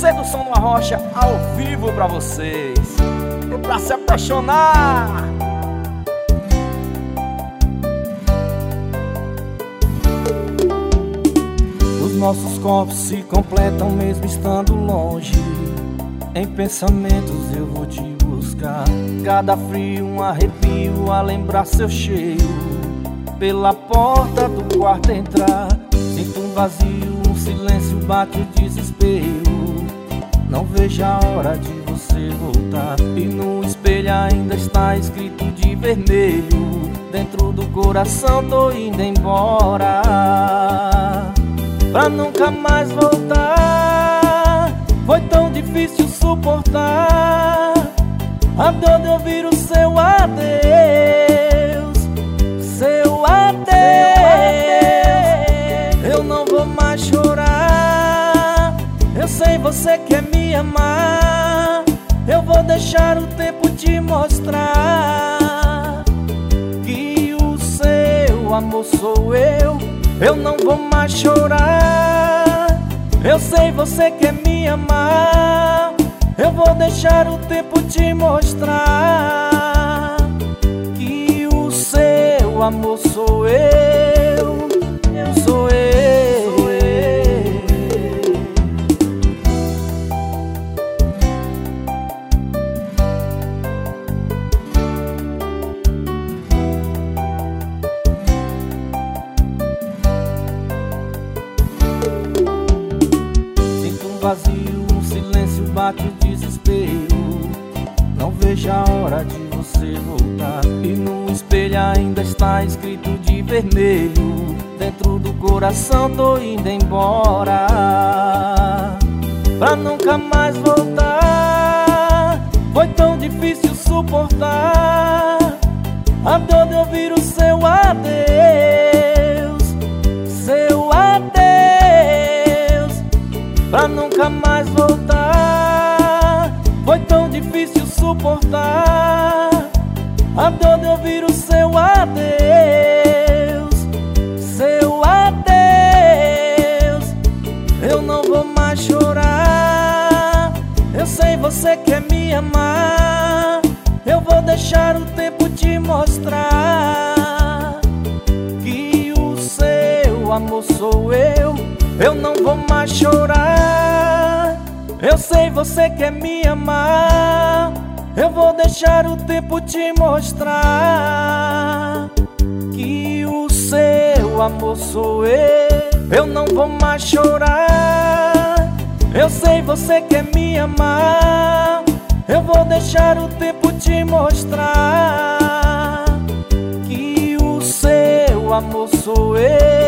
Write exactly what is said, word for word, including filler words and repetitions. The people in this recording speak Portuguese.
Sedução no Arrocha ao vivo pra vocês, e pra se apaixonar. Os nossos corpos se completam mesmo estando longe. Em pensamentos eu vou te buscar. Cada frio um arrepio a lembrar seu cheiro. Pela porta do quarto entrar, sinto um vazio, um silêncio, bate o desespero. Não vejo a hora de você voltar. E no espelho ainda está escrito de vermelho. Dentro do coração tô indo embora, pra nunca mais voltar. Foi tão difícil suportar a dor de ouvir o seu adeus. Seu adeus. Eu não vou mais chorar. Eu sei você quer me amar. Eu vou deixar o tempo te mostrar que o seu amor sou eu. Eu não vou mais chorar. Eu sei você quer me amar. Eu vou deixar o tempo te mostrar que o seu amor sou eu. Eu sou eu. Sou eu. Sinto um vazio, um silêncio, bate o desespero. Não vejo a hora de você voltar. E no espelho ainda está escrito de vermelho. Dentro do coração tô indo embora, pra nunca mais voltar. Foi tão difícil suportar a dor de ouvir o seu adeus. Seu adeus, pra nunca mais voltar. Foi tão difícil suportar a dor de ouvir o seu adeus. Seu adeus. Eu não vou mais chorar. Eu sei você quer me amar. Eu vou deixar o tempo te mostrar que o seu amor sou eu. Eu não vou mais chorar. Eu sei você quer me amar. Eu vou deixar o tempo te mostrar que o seu amor sou eu. Eu não vou mais chorar. Eu sei você quer me amar. Eu vou deixar o tempo te mostrar que o seu amor sou eu.